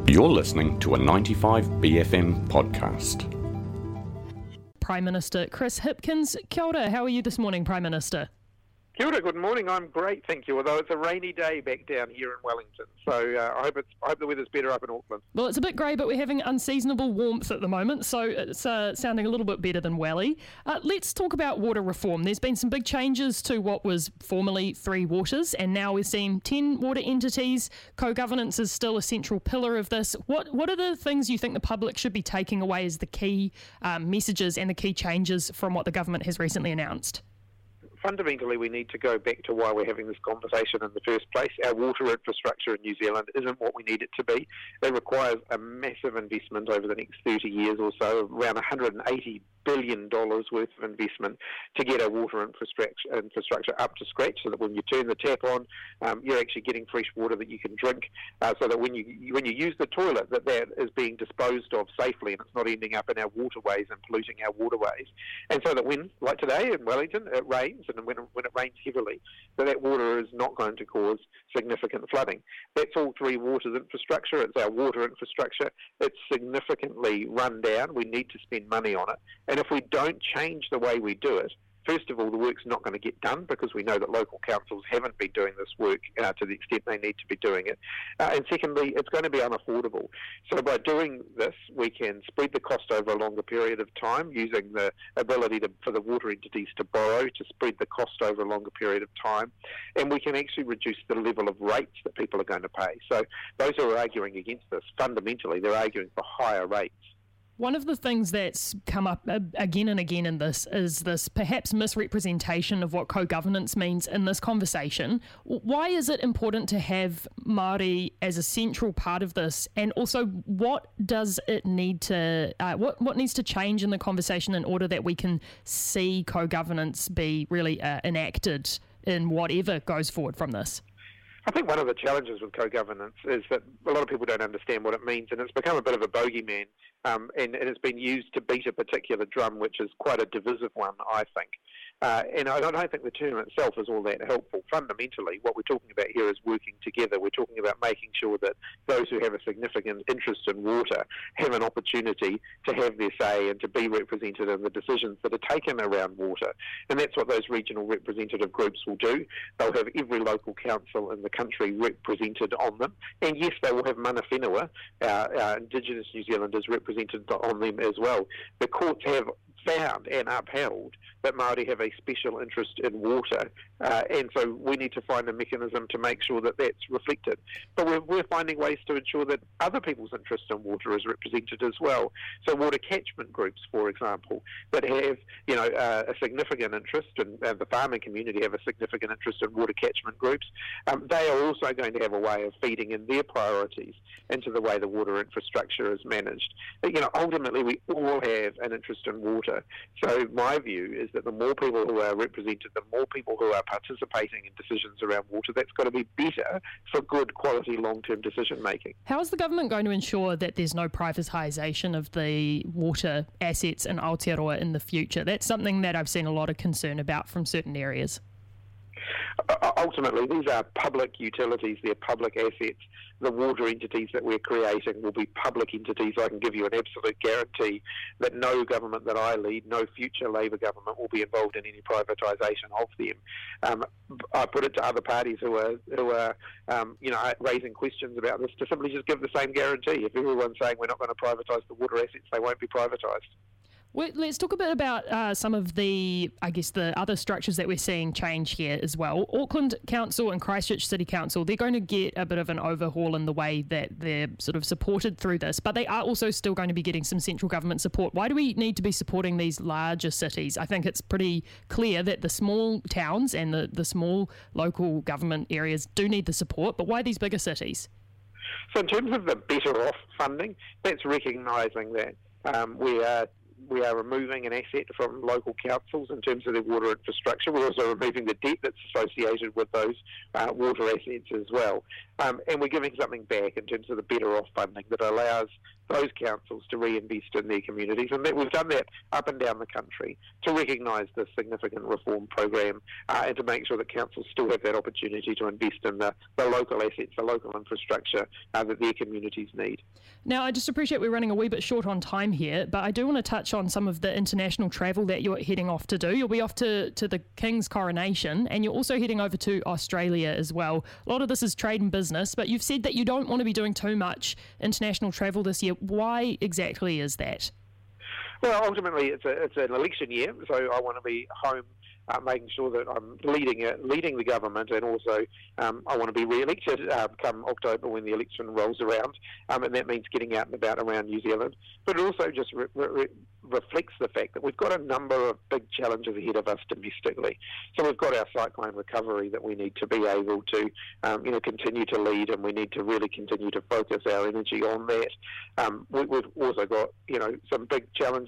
You're listening to a 95BFM podcast. Prime Minister Chris Hipkins. Kia ora, how are you this morning, Prime Minister? Kia ora, good morning. I'm great, thank you, although it's a rainy day back down here in Wellington, so I hope the weather's better up in Auckland. Well, it's a bit grey, but we're having unseasonable warmth at the moment, so it's sounding a little bit better than Welly. Let's talk about water reform. There's been some big changes to what was formerly Three Waters, and now we're seeing 10 water entities. Co-governance is still a central pillar of this. What are the things you think the public should be taking away as the key messages and the key changes from what the government has recently announced? Fundamentally, we need to go back to why we're having this conversation in the first place. Our water infrastructure in New Zealand isn't what we need it to be. It requires a massive investment over the next 30 years or so, around $180 billion worth of investment to get our water infrastructure up to scratch, so that when you turn the tap on, you're actually getting fresh water that you can drink, so that when you use the toilet, that is being disposed of safely and it's not ending up in our waterways and polluting our waterways. And so that when, like today in Wellington, it rains, and when it rains heavily, that water is not going to cause significant flooding. That's all Three Waters infrastructure. It's our water infrastructure. It's significantly run down. We need to spend money on it. And if we don't change the way we do it, first of all, the work's not going to get done, because we know that local councils haven't been doing this work to the extent they need to be doing it. And secondly, it's going to be unaffordable. So by doing this, we can spread the cost over a longer period of time, using the ability for the water entities to borrow to spread the cost over a longer period of time. And we can actually reduce the level of rates that people are going to pay. So those who are arguing against this, fundamentally, they're arguing for higher rates. One of the things that's come up again and again in this is this perhaps misrepresentation of what co-governance means in this conversation. Why is it important to have Māori as a central part of this? And also, what does it need to, what needs to change in the conversation in order that we can see co-governance be really enacted in whatever goes forward from this? I think one of the challenges with co-governance is that a lot of people don't understand what it means, and it's become a bit of a bogeyman, and it's been used to beat a particular drum, which is quite a divisive one, I think. And I don't think the term itself is all that helpful. Fundamentally, what we're talking about here is working together. We're talking about making sure that those who have a significant interest in water have an opportunity to have their say and to be represented in the decisions that are taken around water. And that's what those regional representative groups will do. They'll have every local council in the country represented on them. And yes, they will have mana whenua, our Indigenous New Zealanders, represented on them as well. The courts have found and upheld that Māori have a special interest in water, and so we need to find a mechanism to make sure that that's reflected. But we're finding ways to ensure that other people's interest in water is represented as well. So water catchment groups, for example, that have a significant interest, and the farming community have a significant interest in water catchment groups, they are also going to have a way of feeding in their priorities into the way the water infrastructure is managed. Ultimately, we all have an interest in water. So my view is that the more people who are represented, the more people who are participating in decisions around water, that's got to be better for good quality long-term decision making. How is the government going to ensure that there's no privatisation of the water assets in Aotearoa in the future? That's something that I've seen a lot of concern about from certain areas. Ultimately, these are public utilities, they're public assets. The water entities that we're creating will be public entities. I can give you an absolute guarantee that no government that I lead, no future Labour government, will be involved in any privatisation of them. I put it to other parties who are raising questions about this to simply just give the same guarantee. If everyone's saying we're not going to privatise the water assets, they won't be privatised. Well, let's talk a bit about some of the other structures that we're seeing change here as well. Auckland Council and Christchurch City Council, they're going to get a bit of an overhaul in the way that they're sort of supported through this, but they are also still going to be getting some central government support. Why do we need to be supporting these larger cities? I think it's pretty clear that the small towns and the small local government areas do need the support, but why these bigger cities? So in terms of the better off funding, that's recognising that we are we are removing an asset from local councils in terms of their water infrastructure. We're also removing the debt that's associated with those water assets as well. And we're giving something back in terms of the Better Off funding that allows those councils to reinvest in their communities. And we've done that up and down the country to recognise this significant reform program and to make sure that councils still have that opportunity to invest in the local assets, the local infrastructure that their communities need. Now, I just appreciate we're running a wee bit short on time here, but I do want to touch on some of the international travel that you're heading off to do. You'll be off to the King's coronation, and you're also heading over to Australia as well. A lot of this is trade and business, but you've said that you don't want to be doing too much international travel this year. Why exactly is that? Well, ultimately, it's an election year, so I want to be home making sure that I'm leading the government, and also I want to be re-elected come October when the election rolls around, and that means getting out and about around New Zealand. But it also just reflects the fact that we've got a number of big challenges ahead of us domestically. So we've got our cyclone recovery that we need to be able to continue to lead, and we need to really continue to focus our energy on that. We've also got some big challenges